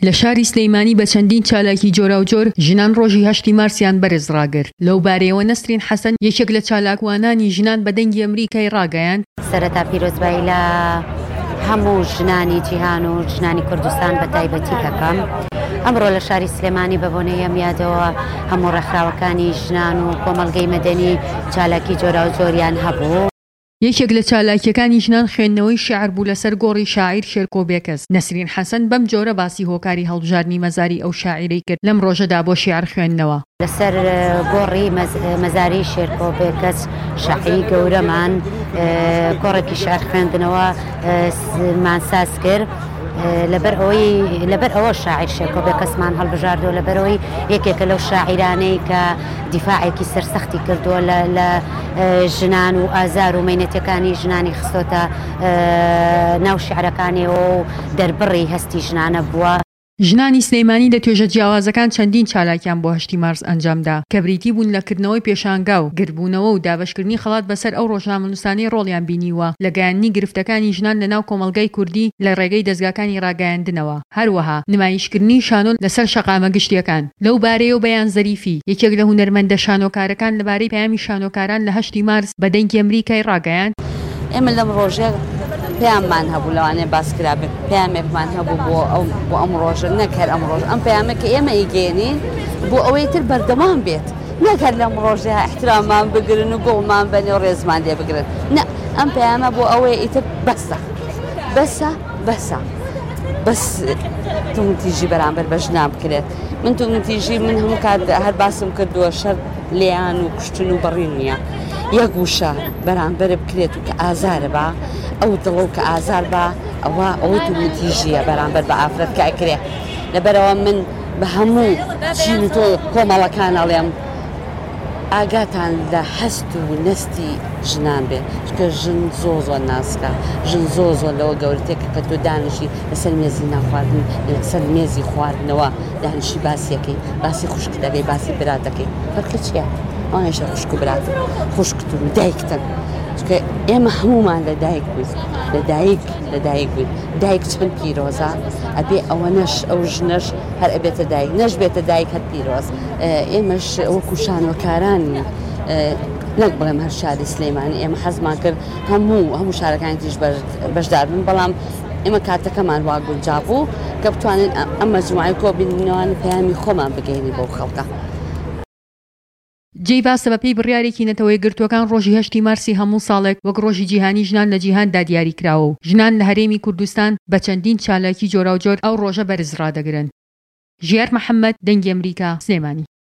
لە شاری سلەیمانی بە چەندین چالاکی جۆرا و جۆر ژنان ڕۆژی 8 مارسیان بەرز ڕاگرت. لەو بارەیەوە نەسرین حەسەن یەکێک لە چالاکوانانی ژنان بە دەنگی ئەمریکای ڕاگەیاند. سەرەتا پیرۆزبایی لە هەموو ژنانی جیهان و ژنانی کوردستان بە تایبەتی دەکەم. ئەمڕۆ لە شاری سلێمانی بە بۆنەیەم یادەوە هەموو ڕێکخراوەکانی ژنان و کۆمەڵگەی مەدەنی چالاکی جۆرا و جۆریان هەبوو. یەکێک لە چالاکیەکانی ژنان خوێندنەوەی شیعر بوو لەسەر گۆڕی شاعیر شێرکۆ بێکەس. نەسرین حەسەن بەم جۆرە باسی هۆکاری هەڵبژاردنی مەزاری ئەو شاعیرەی کرد لەم ڕۆژەدا بۆ شیعر خوێندنەوە. لەسەر گۆڕی مەزاری شێرکۆ بێکەس شاعیری گەورەمان گۆڕێکی شیعر خوێندنەوە مانساز کرد. لەبەر ئەوە شاعیر شێرکۆ بێکەسمان هەڵبژاردەوە لەبەرەوەی یەکێکە لەو شاعیرانەی کە دیفاعێکی سەرسەختی کردووە لە ژنان و ئازار و مەینەتەکانی ژنانی خستۆتە ناو شیعرەکانیەوە و دەربڕی هەستی ژنانە بووە. ژنانی سلەیمانی لە توێژە جیاوازەکان چەندین چالاکیان بۆ 8 مارس ئەنجامدا کە بریتی بوون لەکردنەوەی پێشانگا و گربوونەوە و دابەشکردنی خەڵات بەسەر ئەو ڕۆژنامەنووسانەی ڕۆڵیان بینیوە لە گەیاندنی گرفتەکانی ژنان لە ناو کۆمەڵگەی کوردی لە ڕێگەی دەستگاکانی ڕاگەیاندنەوە. هەروەها نمایشکردنی شانۆ لەسەر شەقامە گشتیەکان. لەو بارەیە و بەیان زەریفی یەکێک لە هونەرمەندە شانۆکارەکان لەبارەی پەیامی شانۆکاران لە 8 مارس بە دەنگی ئەمریکای ڕاگەیاند. ئێمە لەم ڕۆژێ پەیاممان هەبوو لەوانەیە باسکرابێت پەیامێکمان هەبوو بۆ ئەم ڕۆژە نەکەر ئەم ڕۆژ ئەم پەیامێکە ئێمە ئیگەێنین بۆ ئەوەی تر بەردەوام بێت نەکەر لەم ڕۆژە احترامان بگرن و گوڵمان بەنێ و ڕێزمان لێ بگرن. نە ئەم پەیامە بۆ ئەوەی ئیتر بەسە بەس تومتیژی بەرامبەر بە ژنان بکرێت. من تومتیژی من هەموو کات هەر باسم کردووە شەر لێیان و کوشتن و بەڕین نییە. یەک وشە بەرامبەر بکرێت و کە ئازارە بە ئەو دڵە کە ئازار بە ئەوە تومتیژیە بەرامبەر بە ئافرەت کە ئەکرێ. لەبەرەوە من بە هەموو چین تۆ کۆمەڵەکان ئەڵێم ئاگاتان لە هەست و نەستی ژنان بێت چکە ژن زۆ ناسکە ژن زۆ لەوە گەورەتێکە کە تۆ دانیشی لەسەر مێزی ناخواردن لەسەر مێزی خواردنەوە دانیشی باسیەکەی باسی خوشک دەکەی باسی برات دەکەی فەرقی چییە؟ ئەوانەشە خوشک و براتن خوشکتن و دایکتن چکە ئێمە هەمومان لە دایک بووین لە دایک بووین. دایک چەند پیرۆزە ئەبێ ئەوەنەش ئەو ژنەش هەر ئەبێتە دایک نەش بێتە دایک هەر پیرۆز. ئێمەش وەکو شانۆکارانی نەک بڵێم هەر شاری سلەیمانی ئێمە حەزمان کرد هەموو شارەکانی تریش بەشدار بن بەڵام ئێمە کاتەکەمان وا گونجا بوو کە بتوانین ئەم مەجموعەی کۆبینەوەی پەیامی خۆمان بگەینی بۆ خەڵکە. جێیڤاسە بەپێی بڕیارێکی نەتەوەی گرتوەکان ڕۆژی 8 مارسی هەموو ساڵێک وەک ڕۆژی جیهانی ژنان لە جیهاندا دیاری کراوە و ژنان لە هەرێمی کوردستان بە چەندین چالاکی جۆرا و جۆر ئەو ڕۆژە بەرز ڕادەگرن. ژیار محەممەد، دەنگی ئەمریکا، سلێمانی.